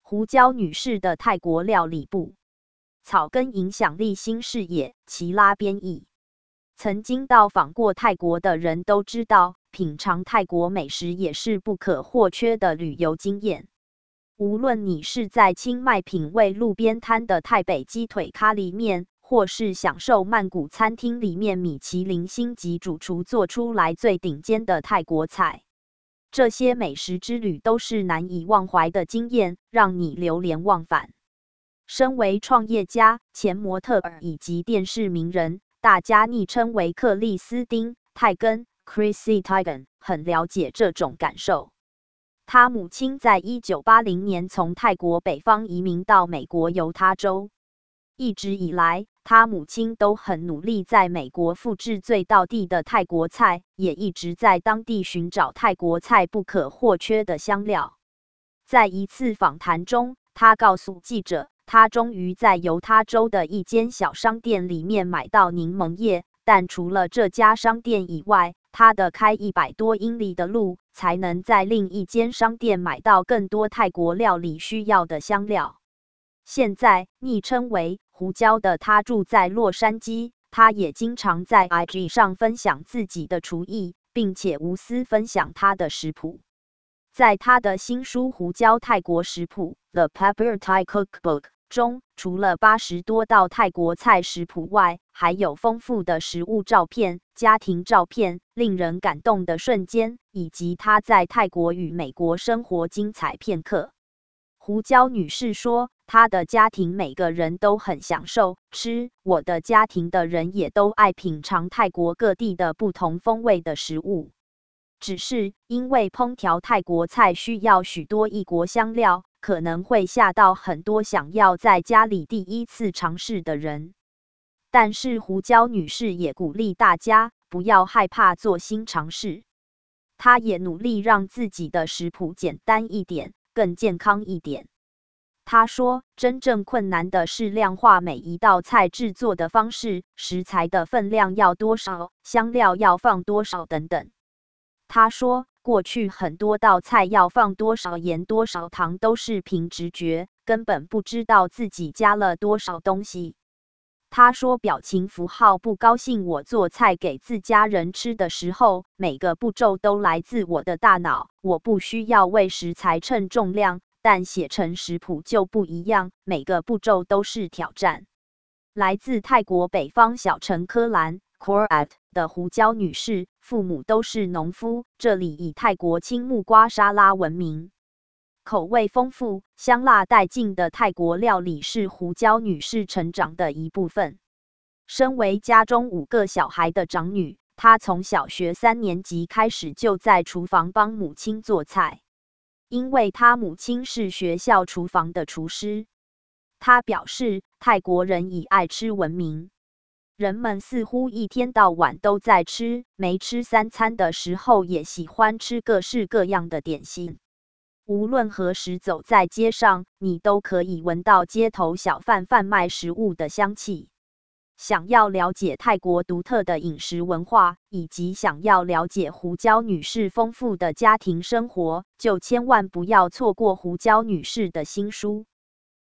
胡椒女士的泰国料理部。草根影响力新视野，齐拉编译。曾经到访过泰国的人都知道，品尝泰国美食也是不可或缺的旅游经验。无论你是在清迈品味路边摊的泰北鸡腿咖喱面，或是享受曼谷餐厅里面米其林星级主厨做出来最顶尖的泰国菜，这些美食之旅都是难以忘怀的经验，让你流连忘返。身为创业家、前模特儿以及电视名人，大家昵称为克里斯汀·泰根 （Chrissy Teigen） 很了解这种感受。他母亲在1980年从泰国北方移民到美国犹他州，一直以来，他母亲都很努力在美国复制最道地的泰国菜，也一直在当地寻找泰国菜不可或缺的香料。在一次访谈中，他告诉记者，他终于在犹他州的一间小商店里面买到柠檬叶，但除了这家商店以外，他得开100多英里的路，才能在另一间商店买到更多泰国料理需要的香料。现在，昵称为胡椒的他住在洛杉矶，他也经常在 IG 上分享自己的厨艺，并且无私分享他的食谱。在他的新书《胡椒泰国食谱》The Pepper Thai Cookbook 中，除了80多道泰国菜食谱外，还有丰富的食物照片、家庭照片、令人感动的瞬间，以及他在泰国与美国生活精彩片刻。胡椒女士说，她的家庭每个人都很享受吃，我的家庭的人也都爱品尝泰国各地的不同风味的食物。只是因为烹调泰国菜需要许多异国香料，可能会吓到很多想要在家里第一次尝试的人。但是胡椒女士也鼓励大家不要害怕做新尝试。她也努力让自己的食谱简单一点，更健康一点。她说，真正困难的是量化每一道菜制作的方式，食材的分量要多少，香料要放多少等等。他说，过去很多道菜要放多少盐、多少糖都是凭直觉，根本不知道自己加了多少东西。他说，表情符号不高兴我做菜给自家人吃的时候，每个步骤都来自我的大脑，我不需要为食材称重量，但写成食谱就不一样，每个步骤都是挑战。来自泰国北方小城科兰 Korat 的胡椒女士，父母都是农夫，这里以泰国青木瓜沙拉闻名。口味丰富、香辣带劲的泰国料理是胡椒女士成长的一部分。身为家中5个小孩的长女，她从小学3年级开始就在厨房帮母亲做菜，因为她母亲是学校厨房的厨师。她表示，泰国人以爱吃闻名。人们似乎一天到晚都在吃，没吃3餐的时候也喜欢吃各式各样的点心。无论何时走在街上，你都可以闻到街头小贩贩卖食物的香气。想要了解泰国独特的饮食文化，以及想要了解胡椒女士丰富的家庭生活，就千万不要错过胡椒女士的新书。